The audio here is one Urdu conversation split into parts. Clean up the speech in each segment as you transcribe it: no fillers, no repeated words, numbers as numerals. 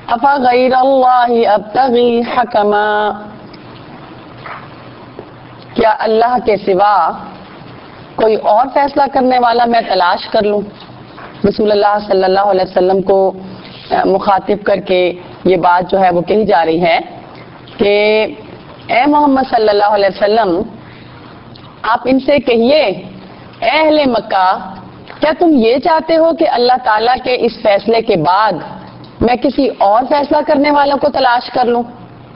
अफा गैरल्लाहि अब्तगी हकमा, क्या अल्लाह के सिवा कोई और फैसला करने वाला मैं तलाश कर लूं। रसूलुल्लाह सल्लल्लाहु अलैहि वसल्लम को मुखातिब करके ये बात जो है वो कही जा रही है कि ए मोहम्मद सल्लल्लाहु अलैहि वसल्लम, आप इनसे कहिए, ए अहले मक्का, क्या तुम ये चाहते हो कि अल्लाह ताला के इस फैसले के बाद मैं किसी और फैसला करने वालों को तलाश कर लूं।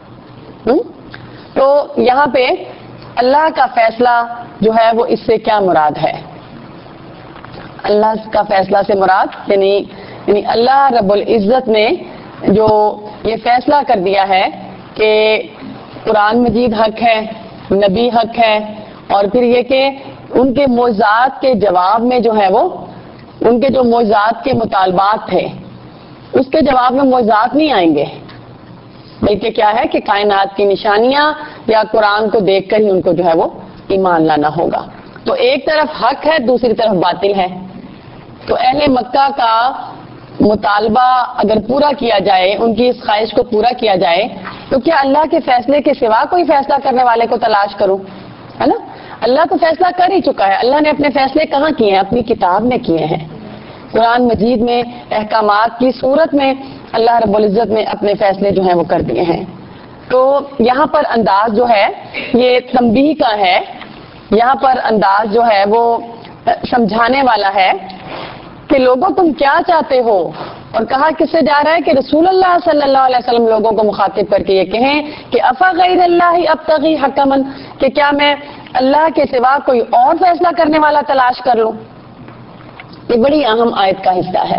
तो यहाँ पे अल्लाह का फैसला जो है वो इससे क्या मुराद है। अल्लाह का फैसला से मुराद यानी अल्लाह रब्बुल इज्जत ने जो ये फैसला कर दिया है कि कुरान मजीद हक है, नबी हक है, और फिर ये कि उनके मौज़ात के जवाब में जो है वो उनके जो मौज़ात के मुतालबात थे उसके जवाब में मौज़ात नहीं आएंगे, बल्कि क्या है कि कायनात की निशानियां या कुरान को देखकर ही उनको जो है वो ईमान लाना होगा। तो एक तरफ हक है, दूसरी तरफ बातिल है। तो अहले मक्का का मुतालबा अगर पूरा किया जाए, उनकी इस ख्वाहिश को पूरा किया जाए, तो क्या अल्लाह के फैसले के सिवा कोई फैसला करने वाले को तलाश करूं, है ना। अल्लाह तो फैसला कर ही चुका है। अल्लाह ने अपने फैसले कहाँ किए हैं? अपनी किताब में किए हैं। कुरान मजीद में अहकामात की सूरत में अल्लाह रब्बुल इज्जत ने अपने फैसले जो हैं वो कर दिए हैं। तो यहाँ पर अंदाज जो है ये तंबीह का है, यहाँ पर अंदाज जो है वो समझाने वाला है कि लोगों तुम क्या चाहते हो। और कहा किससे जा रहा है कि रसूलुल्लाह सल्लल्लाहु अलैहि वसल्लम लोगों को मुखातिब करके ये कहें कि अफा गैरल्लाहि अब्तगी हकमन, कि क्या मैं अल्लाह के सिवा कोई और फैसला करने वाला तलाश कर लूं। ये बड़ी अहम आयत का हिस्सा है।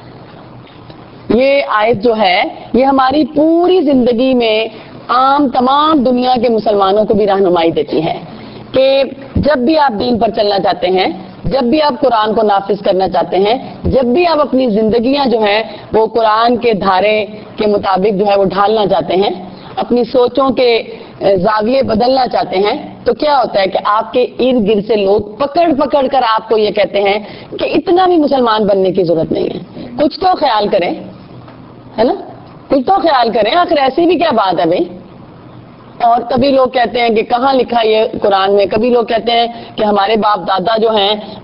ये आयत जो है ये हमारी पूरी जिंदगी में आम तमाम दुनिया के मुसलमानों को भी रहनुमाई देती है कि जब भी आप दीन पर चलना चाहते हैं, जब भी आप कुरान को नाफिज करना चाहते हैं, जब भी आप अपनी जिंदगियां जो हैं वो कुरान के धारे के मुताबिक जो है वो ढालना चाहते हैं, अपनी सोचों के जाविये बदलना चाहते हैं, तो क्या होता है कि आपके इर्द गिर्द से लोग पकड़ पकड़ कर आपको ये कहते हैं कि इतना भी मुसलमान बनने की जरूरत नहीं है, कुछ तो ख्याल करें, है ना, कुछ तो ख्याल करें, आखिर ऐसी भी क्या बात है भाई। और कभी लोग कहते हैं कि कहाँ लिखा ये कुरान में, कभी लोग कहते हैं कि हमारे बाप दादा जो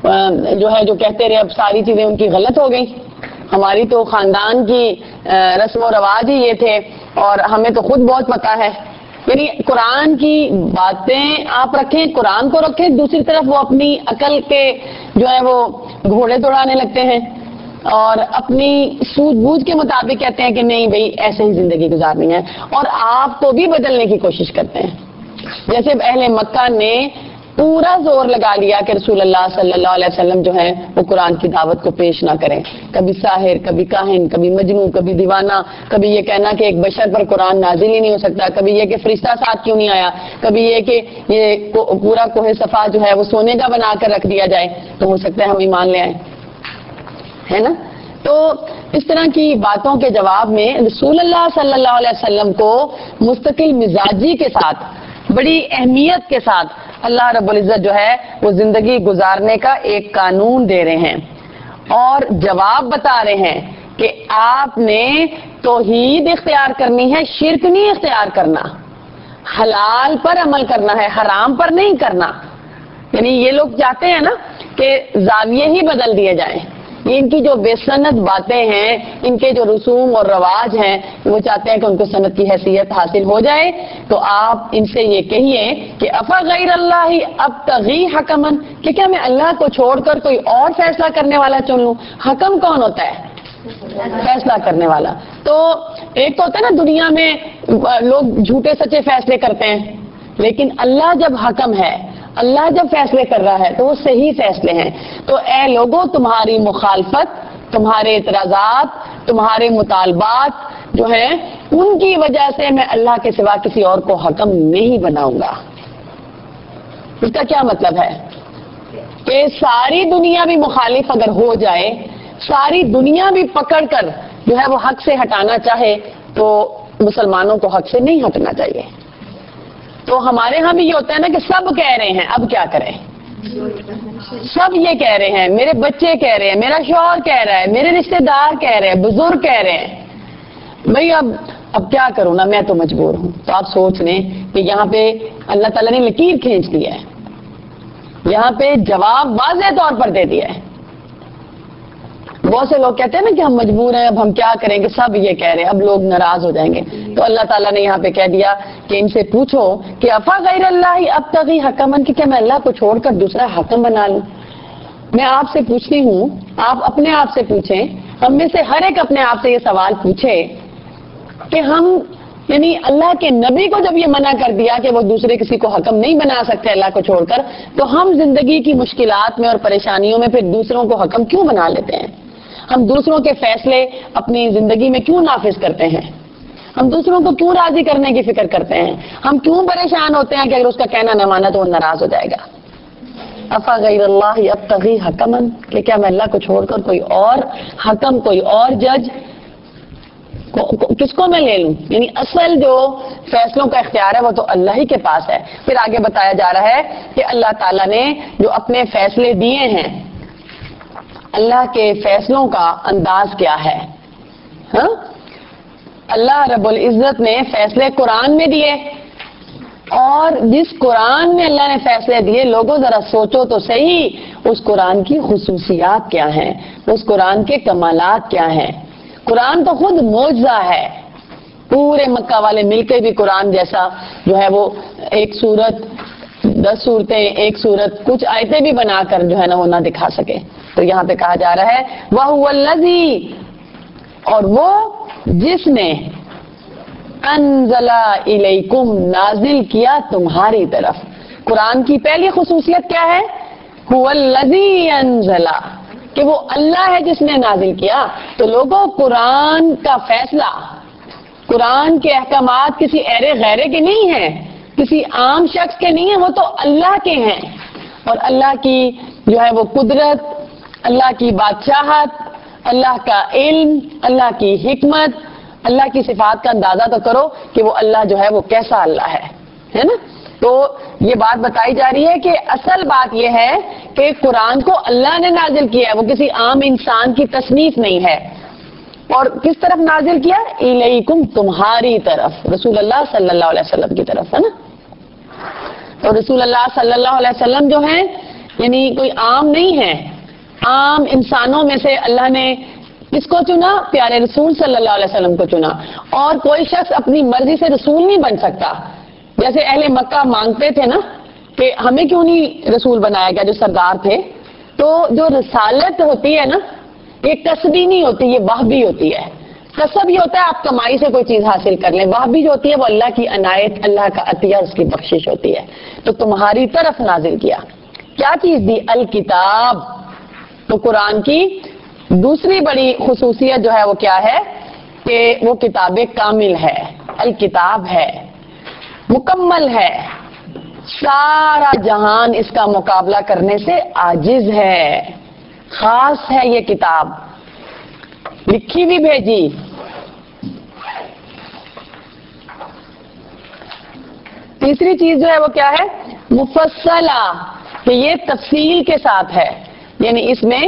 जो कहते रहे अब सारी चीजें उनकी गलत हो गई, हमारी तो खानदान की रस्म और रवाज ही ये थे और हमें तो खुद बहुत पता है। यानी कुरान की बातें आप रखें, कुरान को रखें, दूसरी तरफ वो अपनी अकल के जो है वो घोड़े दौड़ाने लगते हैं और अपनी सूझबूझ के मुताबिक कहते हैं कि नहीं भाई ऐसे ही जिंदगी गुजारनी है, और आपको भी बदलने की कोशिश करते हैं। जैसे अहले मक्का ने पूरा जोर लगा लिया कि रसूलुल्लाह सल्लल्लाहु अलैहि वसल्लम जो है वो कुरान की दावत को पेश ना करें, कभी साहिर, कभी काहिन, कभी मजनू, कभी दीवाना, कभी ये कहना कि एक बशर पर कुरान नाजिल ही नहीं हो सकता, कभी ये कि फरिश्ता साथ क्यों नहीं आया, कभी ये कि ये पूरा कोहे सफा जो है वो सोने का बनाकर रख दिया जाए तो हो सकता है हम ईमान ले आए, है ना। तो इस तरह की बातों के जवाब में रसूलुल्लाह सल्लल्लाहु अलैहि वसल्लम को मुस्तकिल मिजाजी के साथ, बड़ी अहमियत के साथ अल्लाह रब्बुल इज्जत जो है वो जिंदगी गुजारने का एक कानून दे रहे हैं और जवाब बता रहे हैं कि आपने तौहीद इख्तियार करनी है, शिर्क नहीं इख्तियार करना, हलाल पर अमल करना है, हराम पर नहीं करना। यानी ये लोग चाहते हैं ना कि जाविये ही बदल दिए जाएं, ये इनकी जो बेसनद बातें हैं, इनके जो रसूम और रवाज हैं, वो चाहते हैं कि उनको सनद की हैसियत हासिल हो जाए। तो आप इनसे ये कहिए कि अफा गैरल्लाहि अब्तगी हकमन, कि क्या मैं अल्लाह को छोड़कर कोई और फैसला करने वाला चुन लूं। हकम कौन होता है? फैसला करने वाला। तो एक तो होता है ना दुनिया में लोग झूठे सच्चे फैसले करते हैं, लेकिन अल्लाह जब हकम है, अल्लाह जब फैसले कर रहा है तो वो सही फैसले हैं। तो ए लोगों, तुम्हारी मुखालफत, तुम्हारे इतराजात, तुम्हारे मुतालबात जो हैं उनकी वजह से मैं अल्लाह के सिवा किसी और को हकम नहीं बनाऊंगा। इसका क्या मतलब है कि सारी दुनिया भी मुखालिफ अगर हो जाए, सारी दुनिया भी पकड़कर जो है वो हक से हटाना चाहे, तो मुसलमानों को हक से नहीं हटना चाहिए। तो हमारे यहाँ भी ये होता है ना कि सब कह रहे हैं, अब क्या करें, सब ये कह रहे हैं, मेरे बच्चे कह रहे हैं, मेरा शौहर कह रहा है, मेरे रिश्तेदार कह रहे हैं, बुजुर्ग कह रहे हैं, بھائی اب کیا کروں نا، میں تو مجبور ہوں. تو آپ سوچ لیں کہ یہاں پہ اللہ تعالیٰ نے لکیر کھینچ دی ہے، یہاں پہ جواب واضح طور پر دے دیا ہے. بہت سے لوگ کہتے ہیں نا کہ ہم مجبور ہیں، اب ہم کیا کریں گے، سب یہ کہہ رہے ہیں، اب لوگ ناراض ہو جائیں گے. تو اللہ تعالیٰ نے یہاں پہ کہہ دیا کہ ان سے پوچھو کہ افا غیر اللہ ابتغی حکما، کہ کیا میں اللہ کو چھوڑ کر دوسرا حکم بنا لوں. میں آپ سے پوچھتی ہوں، آپ اپنے آپ سے پوچھیں، ہم میں سے ہر ایک اپنے آپ سے یہ سوال پوچھے کہ ہم یعنی اللہ کے نبی کو جب یہ منع کر دیا کہ وہ دوسرے کسی کو حکم نہیں بنا سکتے اللہ کو چھوڑ کر، تو ہم زندگی کی مشکلات میں اور پریشانیوں میں پھر دوسروں کو حکم کیوں بنا لیتے ہیں؟ ہم دوسروں کے فیصلے اپنی زندگی میں کیوں نافذ کرتے ہیں؟ ہم دوسروں کو کیوں راضی کرنے کی فکر کرتے ہیں؟ ہم کیوں پریشان ہوتے ہیں کہ اگر اس کا کہنا نہ مانا تو وہ ناراض ہو جائے گا؟ افا غیر اللہ ابتغی حکما، کہ کیا میں اللہ کو چھوڑ کر کوئی اور حکم، کوئی اور جج کس کو میں لے لوں؟ یعنی اصل جو فیصلوں کا اختیار ہے وہ تو اللہ ہی کے پاس ہے. پھر آگے بتایا جا رہا ہے کہ اللہ تعالیٰ نے جو اپنے فیصلے دیے ہیں، اللہ کے فیصلوں کا انداز کیا ہے. ہاں، اللہ رب العزت نے فیصلے قرآن میں دیے، اور جس قرآن میں اللہ نے فیصلے دیے، لوگوں ذرا سوچو تو صحیح اس قرآن کی خصوصیات کیا ہیں، اس قرآن کے کمالات کیا ہیں. قرآن تو خود معجزہ ہے. پورے مکہ والے مل کے بھی قرآن جیسا جو ہے وہ ایک سورت، 10 صورتیں، ایک سورت، کچھ آیتیں بھی بنا کر جو ہے نا وہ نہ دکھا سکے. تو یہاں پہ کہا جا رہا ہے وَهُوَ الَّذِي، اور وہ جس نے انزل الیکم، نازل کیا تمہاری طرف. قرآن کی پہلی خصوصیت کیا ہے؟ هُوَ الَّذِي انزل، کہ وہ اللہ ہے جس نے نازل کیا. تو لوگوں، قرآن کا فیصلہ، قرآن کے احکامات کسی ایرے غیرے کے نہیں ہیں، کسی عام شخص کے نہیں ہیں، وہ تو اللہ کے ہیں. اور اللہ کی جو ہے وہ قدرت، اللہ کی بادشاہت، اللہ کا علم، اللہ کی حکمت، اللہ کی صفات کا اندازہ تو کرو کہ وہ اللہ جو ہے وہ کیسا اللہ ہے نا. تو یہ بات بتائی جا رہی ہے کہ اصل بات یہ ہے کہ قرآن کو اللہ نے نازل کیا ہے، وہ کسی عام انسان کی تصنیف نہیں ہے. اور کس طرف نازل کیا؟ الیکم، تمہاری طرف، رسول اللہ صلی اللہ علیہ وسلم کی طرف، ہے نا. تو رسول اللہ صلی اللہ علیہ وسلم جو ہیں یعنی کوئی عام نہیں ہے. عام انسانوں میں سے اللہ نے کس کو چنا؟ پیارے رسول صلی اللہ علیہ وسلم کو چنا. اور کوئی شخص اپنی مرضی سے رسول نہیں بن سکتا. جیسے اہل مکہ مانگتے تھے نا کہ ہمیں کیوں نہیں رسول بنایا گیا جو سردار تھے. تو جو رسالت ہوتی ہے نا، یہ کسبی نہیں ہوتی، یہ وہبی ہوتی ہے. کسب یہ ہوتا ہے آپ کمائی سے کوئی چیز حاصل کر لیں، وہبی جو ہوتی ہے وہ اللہ کی عنایت، اللہ کا عطیہ، اس کی بخشش ہوتی ہے. تو تمہاری طرف نازل کیا. کیا چیز دی؟ الکتاب. تو قرآن کی دوسری بڑی خصوصیت جو ہے وہ کیا ہے کہ وہ کتاب کامل ہے، الکتاب ہے، مکمل ہے. سارا جہان اس کا مقابلہ کرنے سے عاجز ہے. خاص ہے یہ کتاب، لکھی بھی بھیجی. تیسری چیز جو ہے وہ کیا ہے؟ مفصلہ، کہ یہ تفصیل کے ساتھ ہے. یعنی اس میں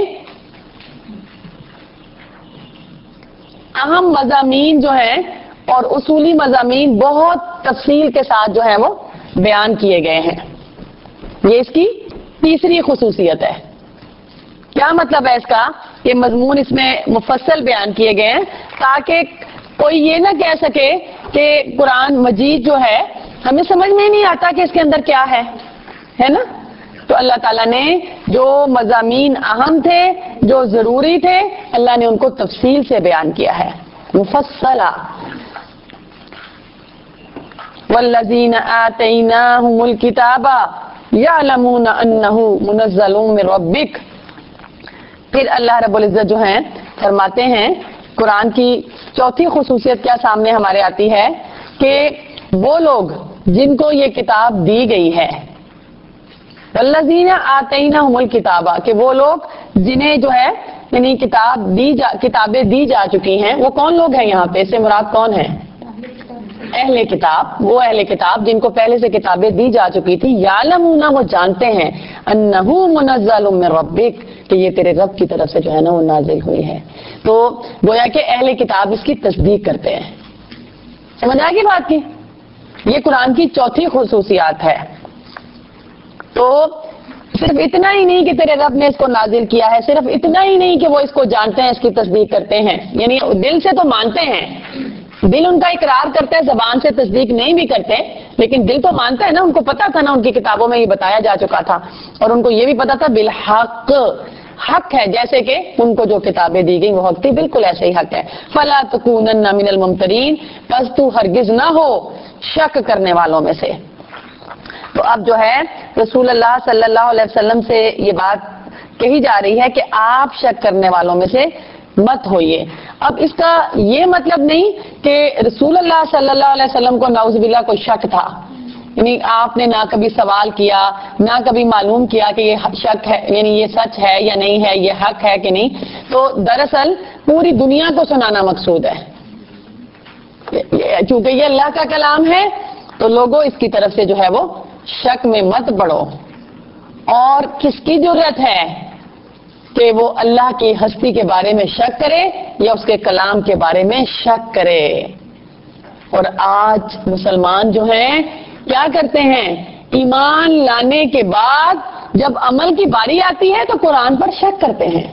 اہم مضامین جو ہیں اور اصولی مضامین بہت تفصیل کے ساتھ جو ہے وہ بیان کیے گئے ہیں. یہ اس کی تیسری خصوصیت ہے. کیا مطلب ہے اس کا؟ یہ مضمون اس میں مفصل بیان کیے گئے ہیں تاکہ کوئی یہ نہ کہہ سکے کہ قرآن مجید جو ہے ہمیں سمجھ میں نہیں آتا کہ اس کے اندر کیا ہے نا. تو اللہ تعالیٰ نے جو مضامین اہم تھے، جو ضروری تھے، اللہ نے ان کو تفصیل سے بیان کیا ہے، مفصلہ. والذین آتیناہم الکتاب یعلمون انہ منزل من ربک. پھر اللہ رب العزت جو ہیں فرماتے ہیں قرآن کی چوتھی خصوصیت کیا سامنے ہمارے آتی ہے کہ وہ لوگ جن کو یہ کتاب دی گئی ہے، والذین آتیناہم الکتاب، کہ وہ لوگ جنہیں جو ہے یعنی کتابیں دی جا چکی ہیں. وہ کون لوگ ہیں یہاں پہ؟ اس سے مراد کون ہے؟ اہل کتاب، وہ اہل کتاب جن کو پہلے سے کتابیں دی جا چکی تھی، یعلمون وہ جانتے ہیں، انہ منزل من ربک کہ یہ تیرے رب کی طرف سے جو ہے نا وہ نازل ہوئی ہے. تو گویا کہ اہل کتاب اس کی تصدیق کرتے ہیں. سمجھ آئے گی بات کی؟ یہ قرآن کی چوتھی خصوصیات ہے. تو صرف اتنا ہی نہیں کہ تیرے رب نے اس کو نازل کیا ہے، صرف اتنا ہی نہیں کہ وہ اس کو جانتے ہیں، اس کی تصدیق کرتے ہیں، یعنی دل سے تو مانتے ہیں، دل ان کا اقرار کرتا ہے، زبان سے تصدیق نہیں بھی کرتے، لیکن دل تو مانتا ہے نا. ان کو پتا تھا نا، ان کی کتابوں میں یہ بتایا جا چکا تھا، اور ان کو یہ بھی پتا تھا بالحق، حق ہے، جیسے کہ ان کو جو کتابیں دی گئی وہ حق تھی، بالکل ایسے ہی حق ہے. فلا تکونن من الممترین، پس تو ہرگز نہ ہو شک کرنے والوں میں سے. تو اب جو ہے رسول اللہ صلی اللہ علیہ وسلم سے یہ بات کہی جا رہی ہے کہ آپ شک کرنے والوں میں سے مت ہوئیے. اب اس کا یہ مطلب نہیں کہ رسول اللہ صلی اللہ علیہ وسلم کو نعوذ باللہ کوئی شک تھا، یعنی آپ نے نہ کبھی سوال کیا، نہ کبھی معلوم کیا کہ یہ شک ہے، یعنی یہ سچ ہے یا نہیں ہے، یہ حق ہے کہ نہیں. تو دراصل پوری دنیا کو سنانا مقصود ہے، چونکہ یہ اللہ کا کلام ہے تو لوگوں اس کی طرف سے جو ہے وہ شک میں مت پڑو. اور کس کی ضرورت ہے کہ وہ اللہ کی ہستی کے بارے میں شک کرے یا اس کے کلام کے بارے میں شک کرے؟ اور آج مسلمان جو ہیں کیا کرتے ہیں؟ ایمان لانے کے بعد جب عمل کی باری آتی ہے تو قرآن پر شک کرتے ہیں.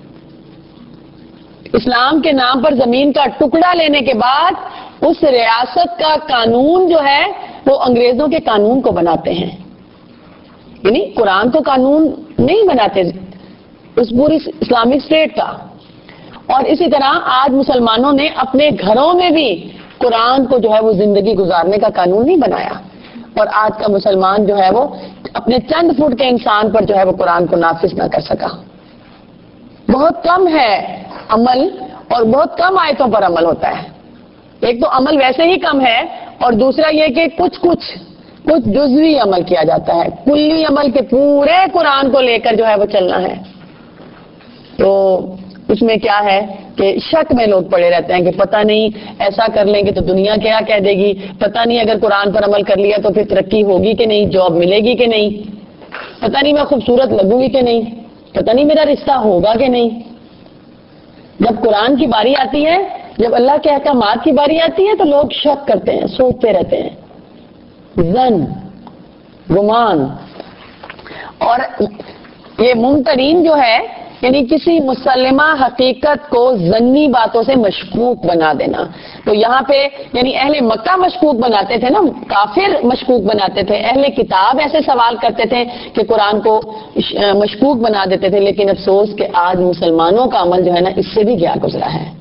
اسلام کے نام پر زمین کا ٹکڑا لینے کے بعد اس ریاست کا قانون جو ہے وہ انگریزوں کے قانون کو بناتے ہیں، یعنی قرآن کو قانون نہیں بناتے اس پوری اسلامک اسٹیٹ کا. اور اسی طرح آج مسلمانوں نے اپنے گھروں میں بھی قرآن کو جو ہے وہ زندگی گزارنے کا قانون نہیں بنایا، اور آج کا مسلمان جو ہے وہ اپنے چند فٹ کے انسان پر جو ہے وہ قرآن کو نافذ نہ کر سکا. بہت کم ہے عمل اور بہت کم آیتوں پر عمل ہوتا ہے. ایک تو عمل ویسے ہی کم ہے، اور دوسرا یہ کہ کچھ جزوی عمل کیا جاتا ہے، کلی عمل کے پورے قرآن کو لے کر جو ہے وہ چلنا ہے. تو اس میں کیا ہے کہ شک میں لوگ پڑے رہتے ہیں کہ پتہ نہیں ایسا کر لیں گے تو دنیا کیا کہہ دے گی، پتہ نہیں اگر قرآن پر عمل کر لیا تو پھر ترقی ہوگی کہ نہیں، جاب ملے گی کہ نہیں، پتہ نہیں میں خوبصورت لگوں گی کہ نہیں، پتہ نہیں میرا رشتہ ہوگا کہ نہیں. جب قرآن کی باری آتی ہے، جب اللہ کے احکامات کی باری آتی ہے تو لوگ شک کرتے ہیں، سوچتے رہتے ہیں، ظن، گمان. اور یہ ممترین جو ہے یعنی کسی مسلمہ حقیقت کو ظنی باتوں سے مشکوک بنا دینا. تو یہاں پہ یعنی اہل مکہ مشکوک بناتے تھے نا، کافر مشکوک بناتے تھے، اہل کتاب ایسے سوال کرتے تھے کہ قرآن کو مشکوک بنا دیتے تھے. لیکن افسوس کہ آج مسلمانوں کا عمل جو ہے نا اس سے بھی گیا گزرا ہے.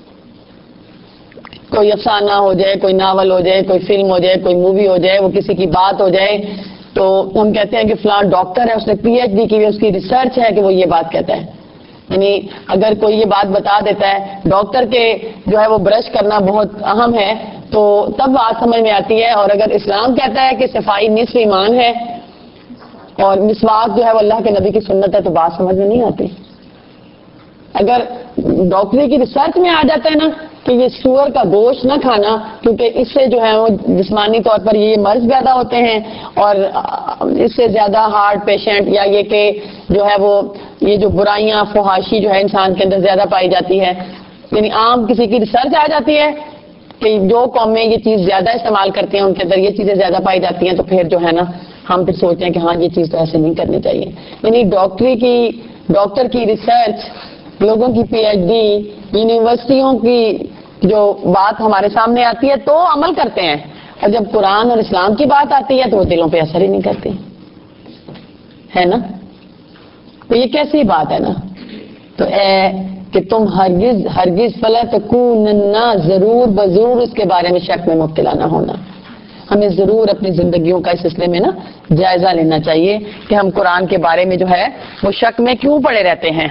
کوئی افسانہ ہو جائے، کوئی ناول ہو جائے، کوئی فلم ہو جائے، کوئی مووی ہو جائے، وہ کسی کی بات ہو جائے تو ہم کہتے ہیں کہ فلاں ڈاکٹر ہے، اس نے پی ایچ ڈی کی، اس کی ریسرچ ہے کہ وہ یہ بات کہتا ہے. یعنی اگر کوئی یہ بات بتا دیتا ہے ڈاکٹر کے جو ہے وہ برش کرنا بہت اہم ہے تو تب بات سمجھ میں آتی ہے. اور اگر اسلام کہتا ہے کہ صفائی نصف ایمان ہے اور مسواک جو ہے وہ اللہ کے نبی کی سنت ہے تو بات سمجھ میں نہیں آتی. اگر ڈاکٹری کی ریسرچ میں آ جاتا ہے نا کہ یہ سور کا گوشت نہ کھانا کیونکہ اس سے جو ہے وہ جسمانی طور پر یہ مرض پیدا ہوتے ہیں اور اس سے زیادہ ہارٹ پیشنٹ یا یہ کہ جو ہے وہ یہ جو برائیاں فحاشی جو ہے انسان کے اندر زیادہ پائی جاتی ہے، یعنی عام کسی کی ریسرچ آ جاتی ہے کہ جو قومیں یہ چیز زیادہ استعمال کرتی ہیں ان کے اندر یہ چیزیں زیادہ پائی جاتی ہیں، تو پھر جو ہے نا ہم پھر سوچتے ہیں کہ ہاں یہ چیز تو ایسے نہیں کرنی چاہیے. یعنی ڈاکٹر کی ریسرچ، لوگوں کی پی ایچ ڈی، یونیورسٹیوں کی جو بات ہمارے سامنے آتی ہے تو عمل کرتے ہیں، اور جب قرآن اور اسلام کی بات آتی ہے تو وہ دلوں پہ اثر ہی نہیں کرتی ہے نا. تو یہ کیسی بات ہے نا. تو اے کہ تم ہرگز فلا تکوننا، ضرور بضرور اس کے بارے میں شک میں مبتلا نہ ہونا. ہمیں ضرور اپنی زندگیوں کا اس سلسلے میں نا جائزہ لینا چاہیے کہ ہم قرآن کے بارے میں جو ہے وہ شک میں کیوں پڑے رہتے ہیں.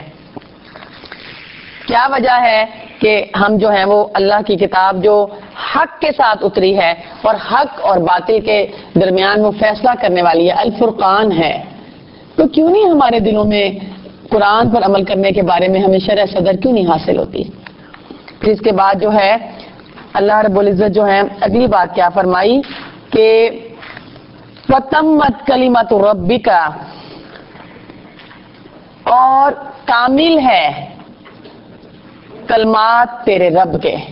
کیا وجہ ہے کہ ہم جو ہیں وہ اللہ کی کتاب جو حق کے ساتھ اتری ہے اور حق اور باطل کے درمیان وہ فیصلہ کرنے والی ہے، الفرقان ہے، تو کیوں نہیں ہمارے دلوں میں قرآن پر عمل کرنے کے بارے میں ہمیں شرح صدر کیوں نہیں حاصل ہوتی؟ پھر اس کے بعد جو ہے اللہ رب العزت جو ہے اگلی بات کیا فرمائی کہ وَتَمَّتْ كَلِمَةُ رَبِّكَ، اور کامل ہے کلمات تیرے رب کے.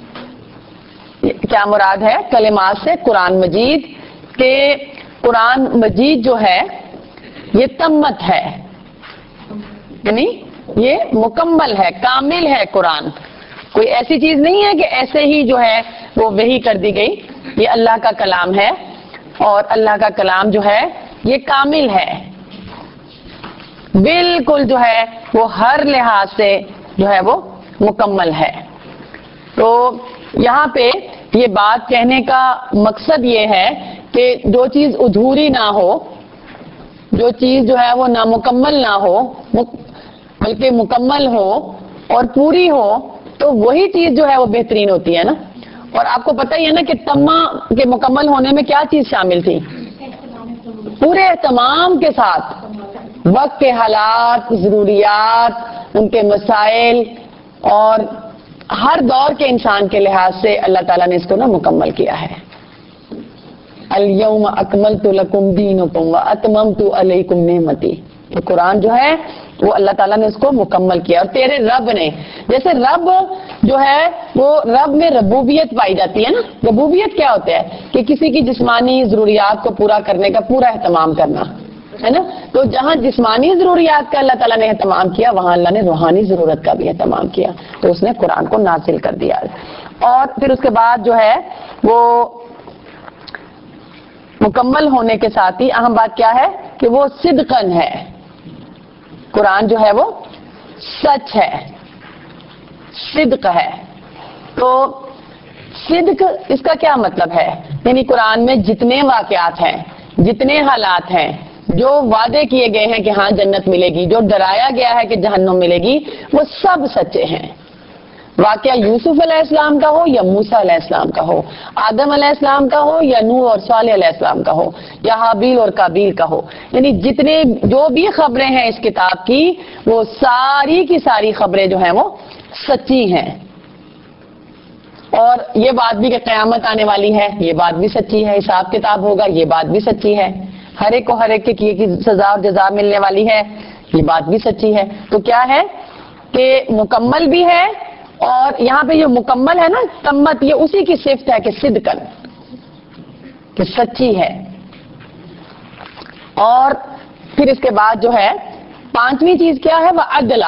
کیا مراد ہے کلمات سے؟ قرآن مجید، کہ قرآن مجید جو ہے یہ تمت ہے، یعنی یہ مکمل ہے، کامل ہے. قرآن کوئی ایسی چیز نہیں ہے کہ ایسے ہی جو ہے وہ وحی کر دی گئی. یہ اللہ کا کلام ہے، اور اللہ کا کلام جو ہے یہ کامل ہے، بالکل جو ہے وہ ہر لحاظ سے جو ہے وہ مکمل ہے. تو یہاں پہ یہ بات کہنے کا مقصد یہ ہے کہ جو چیز ادھوری نہ ہو، جو چیز جو ہے وہ نامکمل نہ ہو، بلکہ مکمل ہو اور پوری ہو، تو وہی چیز جو ہے وہ بہترین ہوتی ہے نا. اور آپ کو پتہ ہی ہے نا کہ تمام کے مکمل ہونے میں کیا چیز شامل تھی؟ پورے اہتمام کے ساتھ وقت کے حالات، ضروریات، ان کے مسائل اور ہر دور کے انسان کے لحاظ سے اللہ تعالیٰ نے اس کو نا مکمل کیا ہے. الیوم اکملت لکم دینکم واتممت علیکم نعمتی. تو قرآن جو ہے وہ اللہ تعالیٰ نے اس کو مکمل کیا. اور تیرے رب نے، جیسے رب جو ہے وہ رب میں ربوبیت پائی جاتی ہے نا. ربوبیت کیا ہوتا ہے؟ کہ کسی کی جسمانی ضروریات کو پورا کرنے کا پورا اہتمام کرنا ہے نا. تو جہاں جسمانی ضروریات کا اللہ تعالیٰ نے اہتمام کیا، وہاں اللہ نے روحانی ضرورت کا بھی اہتمام کیا. تو اس نے قرآن کو نازل کر دیا. اور پھر اس کے بعد جو ہے وہ مکمل ہونے کے ساتھ ہی اہم بات کیا ہے کہ وہ صدقن ہے. قرآن جو ہے وہ سچ ہے، صدق ہے. تو صدق اس کا کیا مطلب ہے؟ یعنی قرآن میں جتنے واقعات ہیں، جتنے حالات ہیں، جو وعدے کیے گئے ہیں کہ ہاں جنت ملے گی، جو ڈرایا گیا ہے کہ جہنم ملے گی، وہ سب سچے ہیں. واقعہ یوسف علیہ السلام کا ہو یا موسیٰ علیہ السلام کا ہو، آدم علیہ السلام کا ہو یا نوح اور صالح علیہ السلام کا ہو، یا حابیل اور قابیل کا ہو، یعنی جتنے جو بھی خبریں ہیں اس کتاب کی، وہ ساری کی ساری خبریں جو ہیں وہ سچی ہیں. اور یہ بات بھی کہ قیامت آنے والی ہے، یہ بات بھی سچی ہے. حساب کتاب ہوگا، یہ بات بھی سچی ہے. ہر ایک کو ہر ایک کے کیے کی سزا اور جزا ملنے والی ہے، یہ بات بھی سچی ہے. تو کیا ہے کہ مکمل بھی ہے. اور یہاں پہ یہ مکمل ہے نا تمت، یہ اسی کی صفت ہے کہ صدقن، کہ سچی ہے. اور پھر اس کے بعد جو ہے پانچویں چیز کیا ہے؟ وہ عدلہ.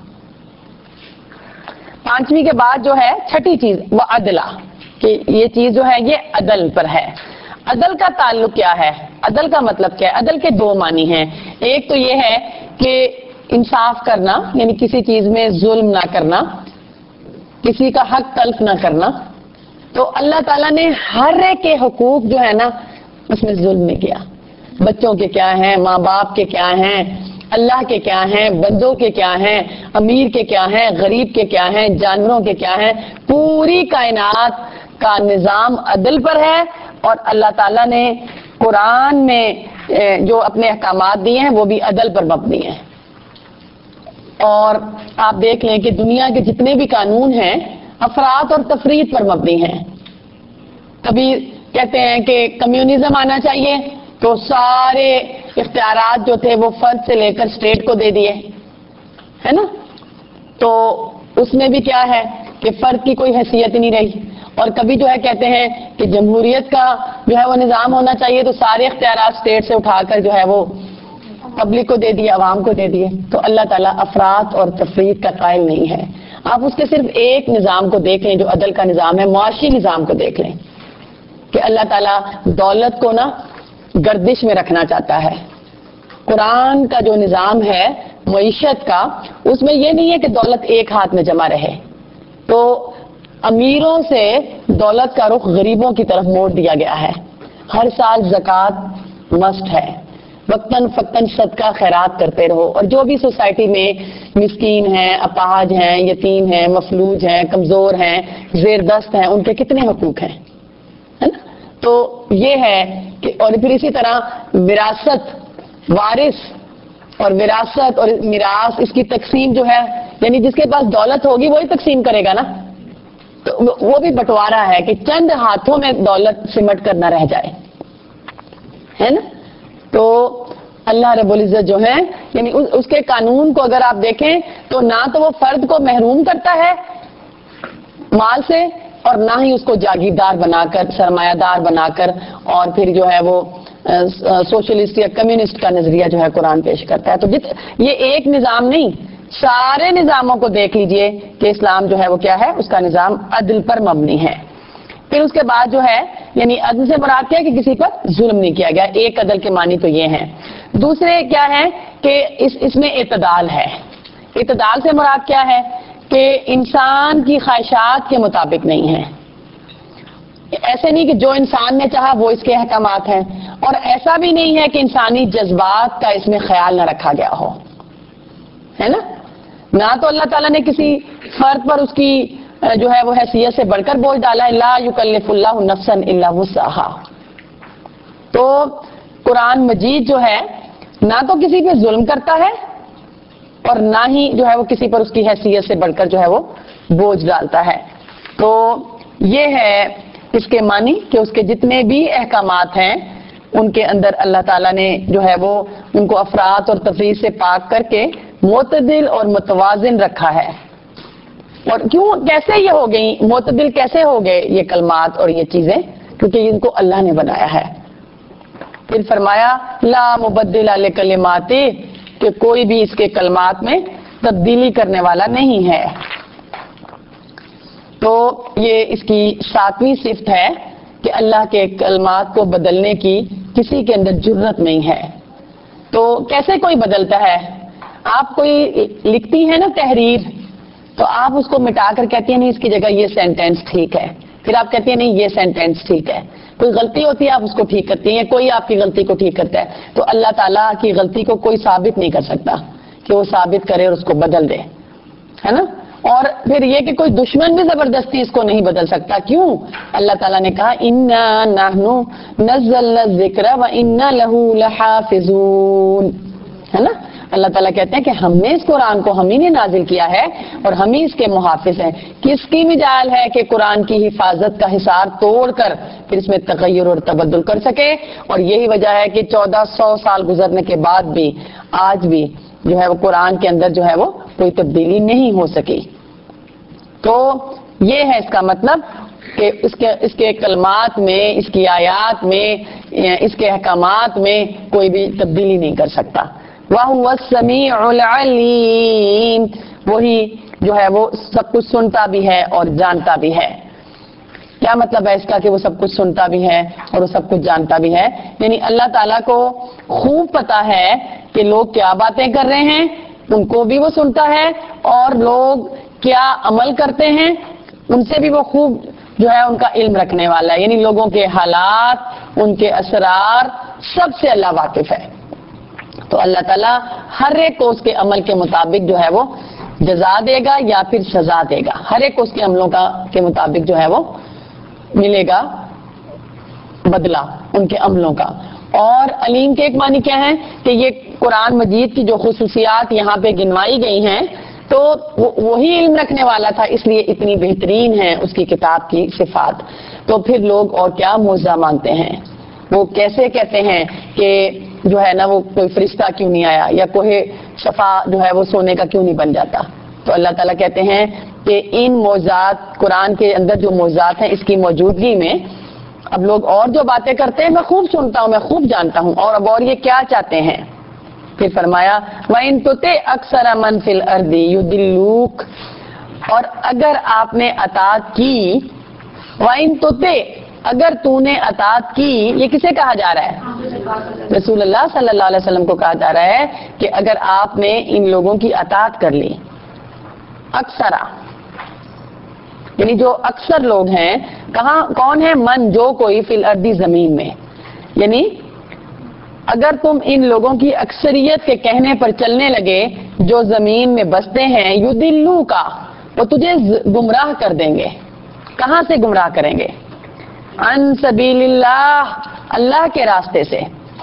پانچویں کے بعد جو ہے چھٹی چیز وہ عدلہ، کہ یہ چیز جو ہے یہ عدل پر ہے. عدل کا تعلق کیا ہے؟ عدل کا مطلب کیا ہے؟ عدل کے دو معنی ہیں. ایک تو یہ ہے کہ انصاف کرنا، یعنی کسی چیز میں ظلم نہ کرنا، کسی کا حق تلف نہ کرنا. تو اللہ تعالیٰ نے ہر ایک کے حقوق جو ہے نا اس میں ظلم نہیں کیا. بچوں کے کیا ہیں، ماں باپ کے کیا ہیں، اللہ کے کیا ہیں، بندوں کے کیا ہیں، امیر کے کیا ہیں، غریب کے کیا ہیں، جانوروں کے کیا ہیں. پوری کائنات کا نظام عدل پر ہے. اور اللہ تعالیٰ نے قرآن میں جو اپنے احکامات دیے ہیں وہ بھی عدل پر مبنی ہیں. اور آپ دیکھ لیں کہ دنیا کے جتنے بھی قانون ہیں افراط اور تفریط پر مبنی ہیں. کبھی کہتے ہیں کہ کمیونزم آنا چاہیے، تو سارے اختیارات جو تھے وہ فرد سے لے کر اسٹیٹ کو دے دیے، ہے نا. تو اس میں بھی کیا ہے کہ فرد کی کوئی حیثیت ہی نہیں رہی. اور کبھی جو ہے کہتے ہیں کہ جمہوریت کا جو ہے وہ نظام ہونا چاہیے، تو سارے اختیارات اسٹیٹ سے اٹھا کر جو ہے وہ پبلک کو دے دیے، عوام کو دے دیے. تو اللہ تعالیٰ افراط اور تفریط کا قائل نہیں ہے. آپ اس کے صرف ایک نظام کو دیکھ لیں جو عدل کا نظام ہے، معاشی نظام کو دیکھ لیں کہ اللہ تعالیٰ دولت کو نا گردش میں رکھنا چاہتا ہے. قرآن کا جو نظام ہے معیشت کا، اس میں یہ نہیں ہے کہ دولت ایک ہاتھ میں جمع رہے. تو امیروں سے دولت کا رخ غریبوں کی طرف موڑ دیا گیا ہے. ہر سال زکوٰۃ مسٹ ہے. وقتاً فقتاً صدقہ خیرات کرتے رہو. اور جو بھی سوسائٹی میں مسکین ہیں، اپاہج ہیں، یتیم ہیں، مفلوج ہیں، کمزور ہیں، زیر دست ہیں، ان کے کتنے حقوق ہیں، ہے نا. تو یہ ہے کہ اور پھر اسی طرح وراثت، وارث اور وراثت اور میراث، اس کی تقسیم جو ہے، یعنی جس کے پاس دولت ہوگی وہی تقسیم کرے گا نا. تو وہ بھی بٹوارا ہے کہ چند ہاتھوں میں دولت سمٹ کر نہ رہ جائے، ہے نا. تو اللہ رب العزت جو ہے یعنی اس کے قانون کو اگر آپ دیکھیں تو نہ تو وہ فرد کو محروم کرتا ہے مال سے، اور نہ ہی اس کو جاگیردار بنا کر، سرمایہ دار بنا کر، اور پھر جو ہے وہ سوشلسٹ یا کمیونسٹ کا نظریہ جو ہے قرآن پیش کرتا ہے. تو یہ ایک نظام نہیں، سارے نظاموں کو دیکھ لیجئے کہ اسلام جو ہے وہ کیا ہے، اس کا نظام عدل پر مبنی ہے. پھر اس کے بعد جو ہے یعنی عدل سے مراد کیا ہے کہ کسی پر ظلم نہیں کیا گیا. ایک عدل کے معنی تو یہ ہیں. دوسرے کیا ہے کہ اس میں اعتدال ہے. اعتدال سے مراد کیا ہے کہ انسان کی خواہشات کے مطابق نہیں ہے. ایسے نہیں کہ جو انسان نے چاہا وہ اس کے احکامات ہیں، اور ایسا بھی نہیں ہے کہ انسانی جذبات کا اس میں خیال نہ رکھا گیا ہو، ہے نا. نہ تو اللہ تعالیٰ نے کسی فرد پر اس کی جو ہے وہ حیثیت سے بڑھ کر بوجھ ڈالا ہے، لا یکلف اللہ نفسا الا وسعہا. تو قرآن مجید جو ہے نہ تو کسی پہ ظلم کرتا ہے اور نہ ہی جو ہے وہ کسی پر اس کی حیثیت سے بڑھ کر جو ہے وہ بوجھ ڈالتا ہے. تو یہ ہے اس کے معنی کہ اس کے جتنے بھی احکامات ہیں ان کے اندر اللہ تعالیٰ نے جو ہے وہ ان کو افراط اور تفریط سے پاک کر کے معتدل اور متوازن رکھا ہے. اور کیوں کیسے یہ ہو گئی معتدل، کیسے ہو گئے یہ کلمات اور یہ چیزیں؟ کیونکہ ان کو اللہ نے بنایا ہے. پھر فرمایا لا مبدل لکلماتی، کہ کوئی بھی اس کے کلمات میں تبدیلی کرنے والا نہیں ہے. تو یہ اس کی 7ویں صفت ہے کہ اللہ کے کلمات کو بدلنے کی کسی کے اندر جرت نہیں ہے. تو کیسے کوئی بدلتا ہے؟ آپ کوئی لکھتی ہیں نا تحریر، تو آپ اس کو مٹا کر کہتی ہیں نہیں اس کی جگہ یہ سینٹینس ٹھیک ہے، پھر آپ کہتی ہیں نہیں یہ سینٹینس ٹھیک ہے. کوئی غلطی ہوتی ہے آپ اس کو ٹھیک کرتی ہیں، کوئی آپ کی غلطی کو ٹھیک کرتا ہے. تو اللہ تعالیٰ کی غلطی کو کوئی ثابت نہیں کر سکتا کہ وہ ثابت کرے اور اس کو بدل دے، ہے نا. اور پھر یہ کہ کوئی دشمن بھی زبردستی اس کو نہیں بدل سکتا. کیوں؟ اللہ تعالیٰ نے کہا انا نحن نزلنا الذکر وانا له لحافظون، ہے نا. اللہ تعالیٰ کہتے ہیں کہ ہم نے اس قرآن کو ہم ہی نے نازل کیا ہے اور ہم ہی اس کے محافظ ہیں. کس کی مجال ہے کہ قرآن کی حفاظت کا حصار توڑ کر پھر اس میں تغیر اور تبدل کر سکے؟ اور یہی وجہ ہے کہ 1400 سال گزرنے کے بعد بھی آج بھی جو ہے وہ قرآن کے اندر جو ہے وہ کوئی تبدیلی نہیں ہو سکی. تو یہ ہے اس کا مطلب کہ اس کے کلمات میں، اس کی آیات میں، اس کے احکامات میں کوئی بھی تبدیلی نہیں کر سکتا. وَهُوَ السَّمِيعُ الْعَلِيمُ، وہی جو ہے وہ سب کچھ سنتا بھی ہے اور جانتا بھی ہے. کیا مطلب ہے اس کا کہ وہ سب کچھ سنتا بھی ہے اور وہ سب کچھ جانتا بھی ہے؟ یعنی اللہ تعالیٰ کو خوب پتا ہے کہ لوگ کیا باتیں کر رہے ہیں، ان کو بھی وہ سنتا ہے، اور لوگ کیا عمل کرتے ہیں ان سے بھی وہ خوب جو ہے ان کا علم رکھنے والا ہے. یعنی لوگوں کے حالات، ان کے اسرار سب سے اللہ واقف ہے. تو اللہ تعالیٰ ہر ایک کو اس کے عمل کے مطابق جو ہے وہ جزا دے گا یا پھر سزا دے گا. ہر ایک کو اس کے عملوں کے مطابق جو ہے وہ ملے گا بدلہ ان کے عملوں کا. اور علیم کے ایک معنی کیا ہے کہ یہ قرآن مجید کی جو خصوصیات یہاں پہ گنوائی گئی ہیں تو وہی علم رکھنے والا تھا، اس لیے اتنی بہترین ہیں اس کی کتاب کی صفات. تو پھر لوگ اور کیا معجزہ مانتے ہیں؟ وہ کیسے کہتے ہیں کہ جو ہے نا وہ کوئی فرشتہ کیوں نہیں آیا، یا کوہ شفا جو ہے وہ سونے کا کیوں نہیں بن جاتا؟ تو اللہ تعالیٰ کہتے ہیں کہ ان معجزات، قرآن کے اندر جو معجزات ہیں، اس کی موجودگی میں اب لوگ اور جو باتیں کرتے ہیں میں خوب سنتا ہوں، میں خوب جانتا ہوں. اور یہ کیا چاہتے ہیں؟ پھر فرمایا وَإِن تُطِعْ أَكْثَرَ مَنْ فِي الْأَرْضِ يُضِلُّوكَ، اور اگر آپ نے اطاعت کی، وَإِن تُطِعْ، اگر تو نے اطاعت کی، یہ کسے کہا جا رہا ہے؟ رسول اللہ صلی اللہ علیہ وسلم کو کہا جا رہا ہے کہ اگر آپ نے ان لوگوں کی اطاعت کر لی. اکثرا یعنی جو اکثر لوگ ہیں، کہاں کون ہے؟ من، جو کوئی، فی الارض، زمین میں. یعنی اگر تم ان لوگوں کی اکثریت کے کہنے پر چلنے لگے جو زمین میں بستے ہیں، یضلوا کا، وہ تجھے گمراہ کر دیں گے. کہاں سے گمراہ کریں گے؟ عن سبیل اللہ، اللہ کے راستے سے.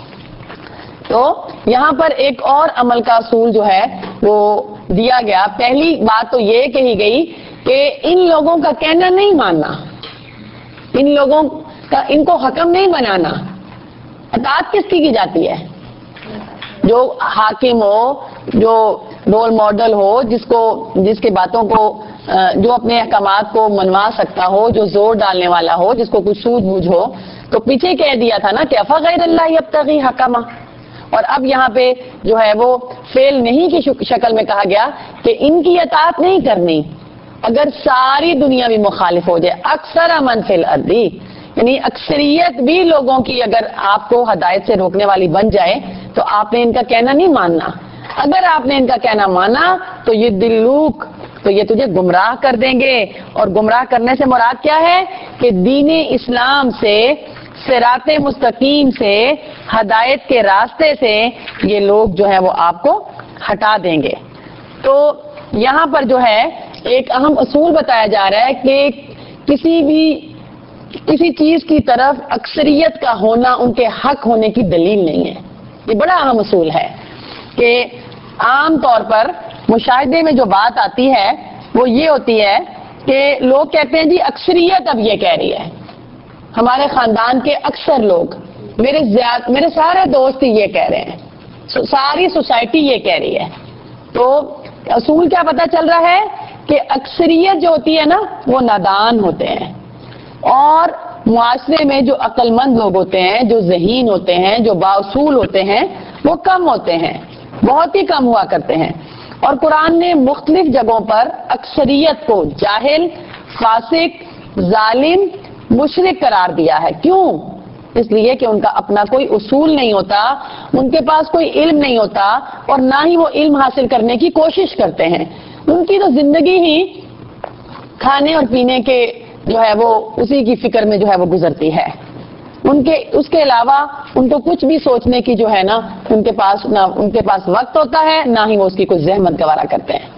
تو یہاں پر ایک اور عمل کا اصول جو ہے وہ دیا گیا. پہلی بات تو یہ کہی گئی کہ ان لوگوں کا کہنا نہیں ماننا، ان لوگوں کا ان کو حکم نہیں بنانا. اطاعت کس کی جاتی ہے؟ جو حاکم ہو، جو رول ماڈل ہو، جس کے باتوں کو جو اپنے احکامات کو منوا سکتا ہو، جو زور ڈالنے والا ہو، جس کو کچھ سوجھ بوجھ ہو. تو پیچھے کہہ دیا تھا نا کہ افغیر اللہ یبتغی حکما، اور اب یہاں پہ جو ہے وہ فعل نہیں کی شکل میں کہا گیا کہ ان کی اطاعت نہیں کرنی اگر ساری دنیا بھی مخالف ہو جائے. اکثر من فی الارض، یعنی اکثریت بھی لوگوں کی اگر آپ کو ہدایت سے روکنے والی بن جائے تو آپ نے ان کا کہنا نہیں ماننا. اگر آپ نے ان کا کہنا مانا تو یہ دلوک، تو یہ تجھے گمراہ کر دیں گے. اور گمراہ کرنے سے مراد کیا ہے کہ دین اسلام سے، صراط مستقیم سے، ہدایت کے راستے سے یہ لوگ جو ہے وہ آپ کو ہٹا دیں گے. تو یہاں پر جو ہے ایک اہم اصول بتایا جا رہا ہے کہ کسی چیز کی طرف اکثریت کا ہونا ان کے حق ہونے کی دلیل نہیں ہے. یہ بڑا اہم اصول ہے کہ عام طور پر مشاہدے میں جو بات آتی ہے وہ یہ ہوتی ہے کہ لوگ کہتے ہیں جی اکثریت اب یہ کہہ رہی ہے، ہمارے خاندان کے اکثر لوگ، میرے سارے دوست ہی یہ کہہ رہے ہیں، ساری سوسائٹی یہ کہہ رہی ہے. تو اصول کیا پتہ چل رہا ہے کہ اکثریت جو ہوتی ہے نا وہ نادان ہوتے ہیں، اور معاشرے میں جو عقل مند لوگ ہوتے ہیں، جو ذہین ہوتے ہیں، جو بااصول ہوتے ہیں، وہ کم ہوتے ہیں، بہت ہی کم ہوا کرتے ہیں. اور قرآن نے مختلف جگہوں پر اکثریت کو جاہل، فاسق، ظالم، مشرک قرار دیا ہے. کیوں؟ اس لیے کہ ان کا اپنا کوئی اصول نہیں ہوتا، ان کے پاس کوئی علم نہیں ہوتا، اور نہ ہی وہ علم حاصل کرنے کی کوشش کرتے ہیں. ان کی تو زندگی ہی کھانے اور پینے کے جو ہے وہ اسی کی فکر میں جو ہے وہ گزرتی ہے. اس کے علاوہ ان کو کچھ بھی سوچنے کی جو ہے نا ان کے پاس وقت ہوتا ہے، نہ ہی وہ اس کی کوئی زحمت گوارا کرتے ہیں.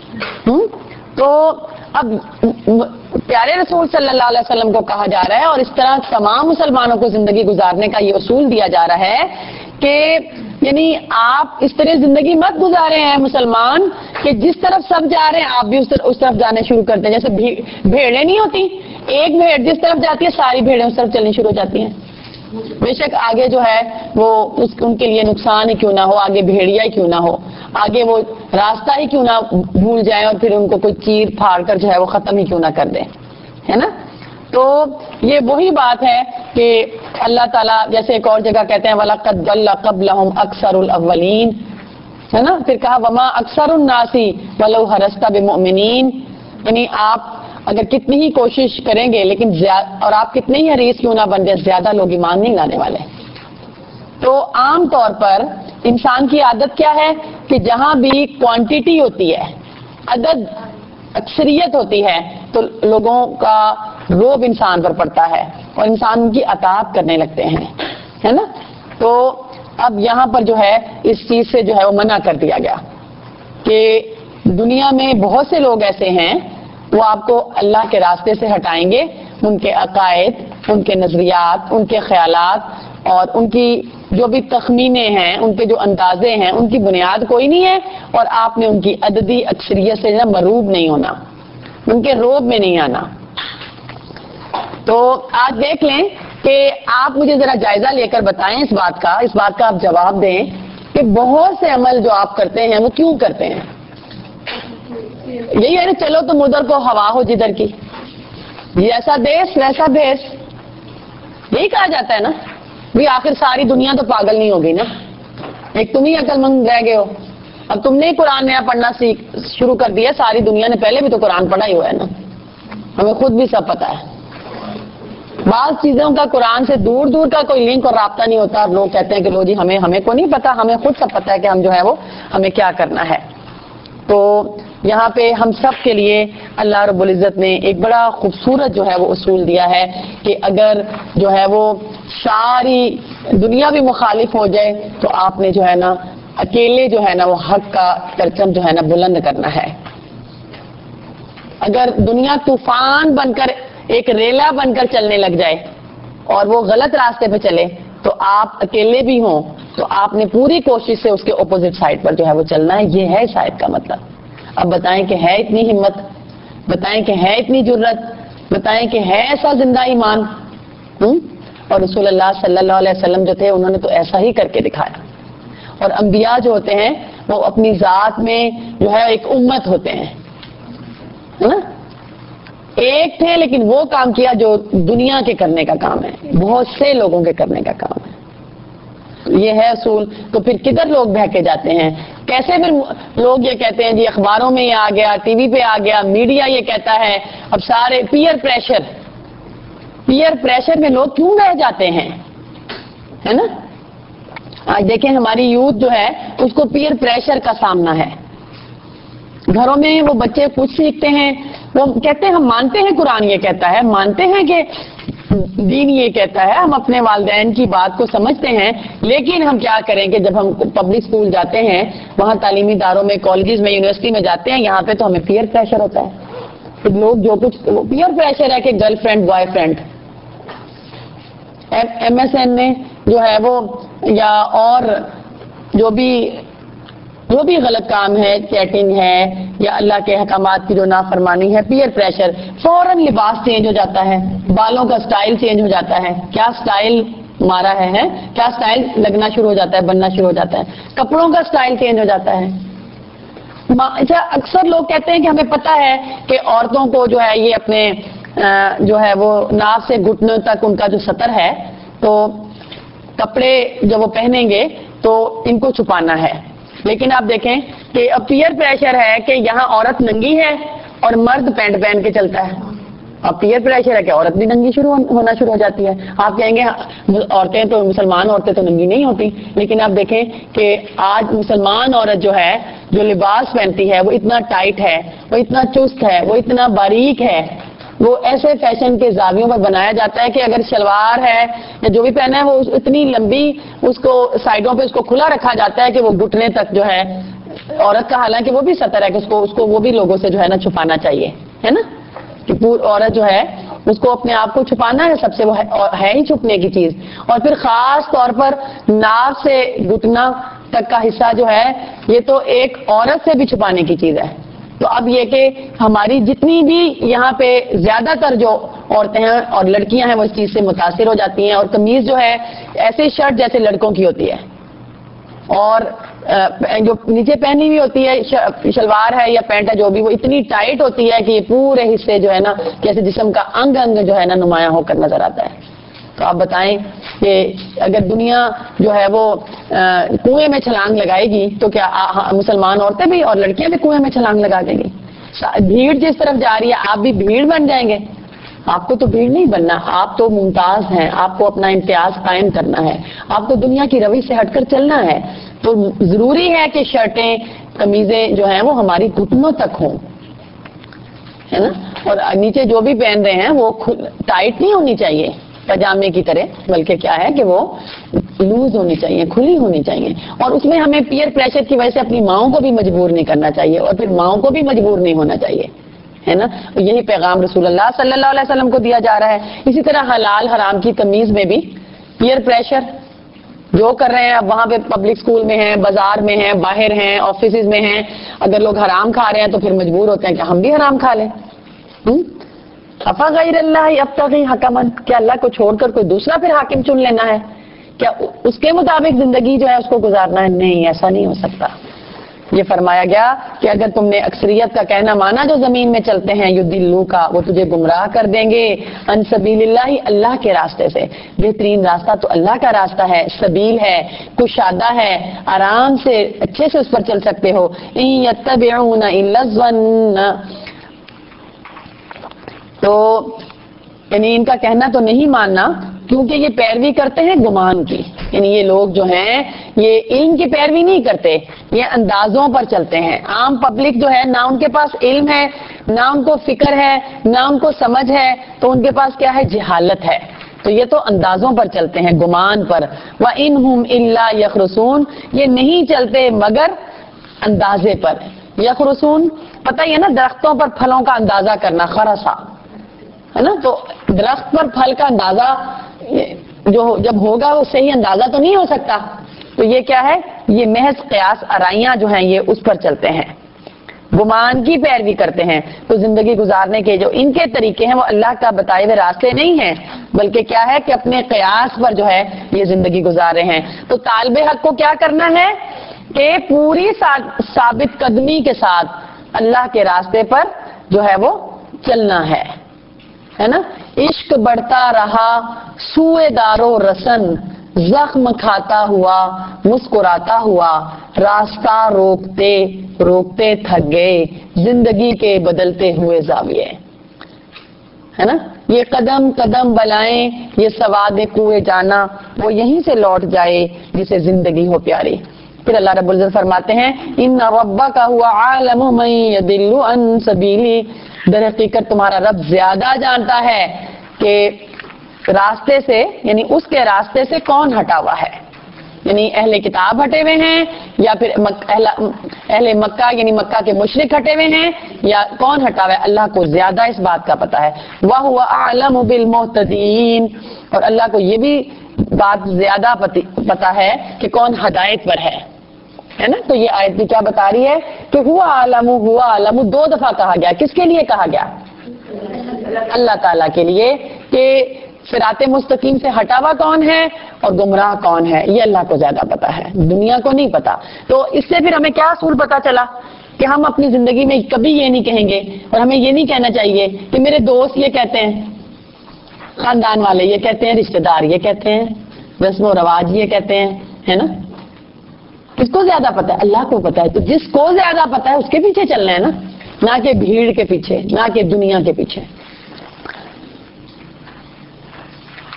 تو اب پیارے رسول صلی اللہ علیہ وسلم کو کہا جا رہا ہے، اور اس طرح تمام مسلمانوں کو زندگی گزارنے کا یہ اصول دیا جا رہا ہے کہ یعنی آپ اس طرح زندگی مت گزارے ہیں مسلمان کہ جس طرف سب جا رہے ہیں آپ بھی اس طرف جانے شروع کرتے ہیں. جیسے بھیڑیں نہیں ہوتی، ایک بھیڑ جس طرف جاتی ہے ساری بھیڑیں اس طرف چلنی شروع ہو جاتی ہیں. بے شک آگے جو ہے وہ ان کے لیے نقصان ہی کیوں نہ ہو، آگے بھیڑیا ہی کیوں نہ ہو، آگے وہ راستہ ہی کیوں نہ بھول جائیں اور پھر ان کو کوئی چیر پھاڑ کر جو ہے وہ ختم ہی کیوں نہ کر دیں، ہے نا. تو یہ وہی بات ہے کہ اللہ تعالیٰ جیسے ایک اور جگہ کہتے ہیں وَلَقَدْ ضَلَّ قَبْلَهُمْ أَكْثَرُ الْأَوَّلِينَ، ہے نا. پھر کہا وَمَا أَكْثَرُ النَّاسِ وَلَوْ حَرَصْتَ بِمُؤْمِنِينَ، یعنی آپ اگر کتنی ہی کوشش کریں گے لیکن اور آپ کتنے ہی حریص کیوں نہ بن جائے، زیادہ لوگ ایمان نہیں لانے والے. تو عام طور پر انسان کی عادت کیا ہے کہ جہاں بھی کوانٹیٹی ہوتی ہے، عدد اکثریت ہوتی ہے، تو لوگوں کا روب انسان پر پڑتا ہے اور انسان کی اطاعت کرنے لگتے ہیں، ہے نا. تو اب یہاں پر جو ہے اس چیز سے جو ہے وہ منع کر دیا گیا کہ دنیا میں بہت سے لوگ ایسے ہیں وہ آپ کو اللہ کے راستے سے ہٹائیں گے. ان کے عقائد، ان کے نظریات، ان کے خیالات اور ان کی جو بھی تخمینے ہیں، ان کے جو اندازے ہیں، ان کی بنیاد کوئی نہیں ہے، اور آپ نے ان کی عددی اکثریت سے مروب نہیں ہونا، ان کے روب میں نہیں آنا. تو آج دیکھ لیں کہ آپ مجھے ذرا جائزہ لے کر بتائیں اس بات کا آپ جواب دیں کہ بہت سے عمل جو آپ کرتے ہیں وہ کیوں کرتے ہیں؟ یہی ہے نا، چلو تم ادھر کو ہوا ہو جدھر کی، جیسا دیش ویسا بھیس، یہی کہا جاتا ہے نا. بھی آخر ساری دنیا تو پاگل نہیں ہوگی نا، ایک تم ہی عقل مند رہ گئے ہو. اب تم نے قرآن نیا پڑھنا شروع کر دیا، ساری دنیا نے پہلے بھی تو قرآن پڑھا ہی ہوا ہے نا، ہمیں خود بھی سب پتا ہے. بعض چیزوں کا قرآن سے دور دور کا کوئی لنک اور رابطہ نہیں ہوتا، اور لوگ کہتے ہیں کہ لو جی ہمیں کو نہیں پتا، ہمیں خود سب پتا ہے کہ ہم جو ہے وہ ہمیں کیا کرنا ہے. تو یہاں پہ ہم سب کے لیے اللہ رب العزت نے ایک بڑا خوبصورت جو ہے وہ اصول دیا ہے کہ اگر جو ہے وہ ساری دنیا بھی مخالف ہو جائے تو آپ نے جو ہے نا اکیلے جو ہے نا وہ حق کا پرچم جو ہے نا بلند کرنا ہے. اگر دنیا طوفان بن کر ایک ریلا بن کر چلنے لگ جائے اور وہ غلط راستے پہ چلے تو آپ اکیلے بھی ہوں تو آپ نے پوری کوشش سے اس کے اپوزٹ سائڈ پر جو ہے وہ چلنا ہے. یہ ہے شاید کا مطلب. اب بتائیں کہ ہے اتنی ہمت بتائیں کہ ہے اتنی جرت، بتائیں کہ ہے ایسا زندہ ایمان. اور رسول اللہ صلی اللہ علیہ وسلم جو تھے انہوں نے تو ایسا ہی کر کے دکھایا. اور انبیاء جو ہوتے ہیں وہ اپنی ذات میں جو ہے ایک امت ہوتے ہیں، ہے نا. ایک تھے لیکن وہ کام کیا جو دنیا کے کرنے کا کام ہے، بہت سے لوگوں کے کرنے کا کام ہے. یہ ہے اصول. تو پھر کدھر لوگ بہکے جاتے ہیں؟ کیسے پھر لوگ یہ کہتے ہیں جی اخباروں میں یہ آ گیا، ٹی وی پہ آ گیا، میڈیا یہ کہتا ہے. اب سارے پیئر پریشر میں لوگ کیوں رہ جاتے ہیں، ہے نا. آج دیکھیں ہماری یوتھ جو ہے اس کو پیئر پریشر کا سامنا ہے. گھروں میں وہ بچے کچھ سیکھتے ہیں، وہ کہتے ہیں ہم مانتے ہیں قرآن یہ کہتا ہے، مانتے ہیں کہ دین یہ کہتا ہے، ہم اپنے والدین کی بات کو سمجھتے ہیں، لیکن ہم کیا کریں کہ جب ہم پبلک اسکول جاتے ہیں، وہاں تعلیمی اداروں میں، کالجز میں، یونیورسٹی میں جاتے ہیں، یہاں پہ تو ہمیں پیئر پریشر ہوتا ہے. تو لوگ جو کچھ پیئر پریشر ہے کہ girl friend boy friend, MSN میں جو ہے وہ، یا اور جو بھی غلط کام ہے، چیٹنگ ہے یا اللہ کے احکامات کی جو نافرمانی ہے، پیئر پریشر. فوراً لباس چینج ہو جاتا ہے، بالوں کا سٹائل چینج ہو جاتا ہے، کیا سٹائل مارا ہے کیا سٹائل لگنا شروع ہو جاتا ہے، بننا شروع ہو جاتا ہے، کپڑوں کا سٹائل چینج ہو جاتا ہے. اچھا اکثر لوگ کہتے ہیں کہ ہمیں پتہ ہے کہ عورتوں کو جو ہے یہ اپنے جو ہے وہ ناف سے گھٹنوں تک ان کا جو سطر ہے، تو کپڑے جب وہ پہنیں گے تو ان کو چھپانا ہے. لیکن آپ دیکھیں کہ اب پیئر پریشر ہے کہ یہاں عورت ننگی ہے اور مرد پینٹ پہن کے چلتا ہے. اب پیئر پریشر ہے کہ عورت بھی ننگی ہونا شروع ہو جاتی ہے. آپ کہیں گے عورتیں تو مسلمان عورتیں تو ننگی نہیں ہوتی، لیکن آپ دیکھیں کہ آج مسلمان عورت جو ہے جو لباس پہنتی ہے وہ اتنا ٹائٹ ہے، وہ اتنا چست ہے، وہ اتنا باریک ہے، وہ ایسے فیشن کے زاویوں پر بنایا جاتا ہے کہ اگر شلوار ہے یا جو بھی پہنا ہے وہ اتنی لمبی، اس کو سائڈوں پہ اس کو کھلا رکھا جاتا ہے کہ وہ گھٹنے تک جو ہے عورت کا، حالانکہ وہ بھی سطر ہے کہ اس کو وہ بھی لوگوں سے جو ہے نا چھپانا چاہیے، ہے نا. کہ پوری عورت جو ہے اس کو اپنے آپ کو چھپانا ہے، سب سے وہ ہے ہی چھپنے کی چیز. اور پھر خاص طور پر ناف سے گھٹنا تک کا حصہ جو ہے یہ تو ایک عورت سے بھی چھپانے کی چیز ہے. تو اب یہ کہ ہماری جتنی بھی یہاں پہ زیادہ تر جو عورتیں ہیں اور لڑکیاں ہیں وہ اس چیز سے متاثر ہو جاتی ہیں. اور قمیض جو ہے ایسے شرٹ جیسے لڑکوں کی ہوتی ہے، اور جو نیچے پہنی ہوئی ہوتی ہے شلوار ہے یا پینٹ ہے جو بھی، وہ اتنی ٹائٹ ہوتی ہے کہ یہ پورے حصے جو ہے نا جیسے جسم کا انگ جو ہے نا نمایاں ہو کر نظر آتا ہے. تو آپ بتائیں کہ اگر دنیا جو ہے وہ کنویں میں چھلانگ لگائے گی تو کیا مسلمان عورتیں بھی اور لڑکیاں بھی کنویں میں چھلانگ لگا دیں گی؟ بھیڑ جس طرف جا رہی ہے آپ بھی بھیڑ بن جائیں گے. آپ کو تو بھیڑ نہیں بننا، آپ تو ممتاز ہیں، آپ کو اپنا امتیاز قائم کرنا ہے، آپ کو دنیا کی روی سے ہٹ کر چلنا ہے. تو ضروری ہے کہ شرٹیں قمیضیں جو ہیں وہ ہماری گھٹنوں تک ہوں، ہے نا. اور نیچے جو بھی پہن رہے ہیں وہ ٹائٹ نہیں ہونی چاہیے پاجامے کی طرح، بلکہ کیا ہے کہ وہ لوز ہونی چاہیے، کھلی ہونی چاہیے. اور اس میں ہمیں پیئر پریشر کی وجہ سے اپنی ماؤں کو بھی مجبور نہیں کرنا چاہیے، اور پھر ماؤں کو بھی مجبور نہیں ہونا چاہیے، ہے نا. یہی پیغام رسول اللہ صلی اللہ علیہ وسلم کو دیا جا رہا ہے. اسی طرح حلال حرام کی تمیز میں بھی پیئر پریشر جو کر رہے ہیں. اب وہاں پہ پبلک اسکول میں ہیں، بازار میں ہیں، باہر ہیں، آفیسز میں ہیں، اگر لوگ حرام کھا رہے ہیں تو پھر مجبور ہوتے ہیں کہ ہم بھی حرام کھا لیں. افا غیر اللہ ابتغی حکما، کیا اللہ کو چھوڑ کر کوئی دوسرا پھر حاکم چن لینا ہے؟ کیا اس کے مطابق زندگی جو ہے اس کو گزارنا ہے؟ نہیں، ایسا نہیں ہو سکتا. یہ فرمایا گیا کہ اگر تم نے اکثریت کا کہنا مانا جو زمین میں چلتے ہیں، یضلوا کا، وہ تجھے گمراہ کر دیں گے، ان سبیل اللہ، اللہ کے راستے سے. بہترین راستہ تو اللہ کا راستہ ہے، سبیل ہے، کشادہ ہے، آرام سے اچھے سے اس پر چل سکتے ہو. ان یتبعون الا الظن، تو یعنی ان کا کہنا تو نہیں ماننا، کیونکہ یہ پیروی کرتے ہیں گمان کی. یعنی یہ لوگ جو ہیں یہ علم کی پیروی نہیں کرتے، یہ اندازوں پر چلتے ہیں. عام پبلک جو ہے نہ ان کے پاس علم ہے، نہ ان کو فکر ہے، نہ ان کو سمجھ ہے، تو ان کے پاس کیا ہے؟ جہالت ہے. تو یہ تو اندازوں پر چلتے ہیں، گمان پر. وَإِنْهُمْ إِلَّا يَخْرُصُونَ، یہ نہیں چلتے مگر اندازے پر. یخرسون پتہ ہی ہے نا، درختوں پر پھلوں کا اندازہ کرنا، خرسا ہے نا. تو درخت پر پھل کا اندازہ جو جب ہوگا وہ صحیح اندازہ تو نہیں ہو سکتا. تو یہ کیا ہے؟ یہ محض قیاس آرائیاں جو ہیں یہ اس پر چلتے ہیں. گمان کی پیروی کرتے ہیں، تو زندگی گزارنے کے جو ان کے طریقے ہیں وہ اللہ کا بتائے ہوئے راستے نہیں ہیں، بلکہ کیا ہے کہ اپنے قیاس پر جو ہے یہ زندگی گزار رہے ہیں۔ تو طالب حق کو کیا کرنا ہے کہ پوری ثابت قدمی کے ساتھ اللہ کے راستے پر جو ہے وہ چلنا ہے نا۔ عشق بڑھتا رہا سوئے دارو رسن، زخم کھاتا ہوا مسکراتا ہوا، راستہ روکتے روکتے تھک گئے زندگی کے بدلتے ہوئے زاویے، ہے نا۔ یہ قدم قدم بلائیں یہ سواد کوئے جانا، وہ یہیں سے لوٹ جائے جسے زندگی ہو پیاری۔ پھر اللہ رب العزت فرماتے ہیں ان ربک هو عالم من يضل عن سبیلی، در حقیقت تمہارا رب زیادہ جانتا ہے کہ راستے سے، یعنی اس کے راستے سے کون ہٹا ہوا ہے، یعنی اہل کتاب ہٹے ہوئے ہیں یا پھر اہل مکہ یعنی مکہ کے مشرک ہٹے ہوئے ہیں، یا کون ہٹا ہوا ہے، اللہ کو زیادہ اس بات کا پتا ہے۔ وَهُوَ أَعْلَمُ بِالْمُهْتَدِينَ، اور اللہ کو یہ بھی بات زیادہ پتا ہے کہ کون ہدایت پر ہے نا۔ تو یہ آیت بھی کیا بتا رہی ہے کہ ہوا عالم دو دفعہ کہا گیا، کس کے لیے کہا گیا؟ اللہ تعالیٰ کے لیے، کہ صراط مستقیم سے ہٹا ہوا کون ہے اور گمراہ کون ہے، یہ اللہ کو زیادہ پتا ہے، دنیا کو نہیں پتا۔ تو اس سے پھر ہمیں کیا اصول پتا چلا کہ ہم اپنی زندگی میں کبھی یہ نہیں کہیں گے، اور ہمیں یہ نہیں کہنا چاہیے کہ میرے دوست یہ کہتے ہیں، خاندان والے یہ کہتے ہیں، رشتہ دار یہ کہتے ہیں، رسم و رواج یہ کہتے ہیں، ہے نا۔ کس کو زیادہ پتا ہے؟ اللہ کو پتا ہے۔ تو جس کو زیادہ پتا ہے اس کے پیچھے چلنا ہے نا، نہ کہ بھیڑ کے پیچھے، نہ کہ دنیا کے پیچھے۔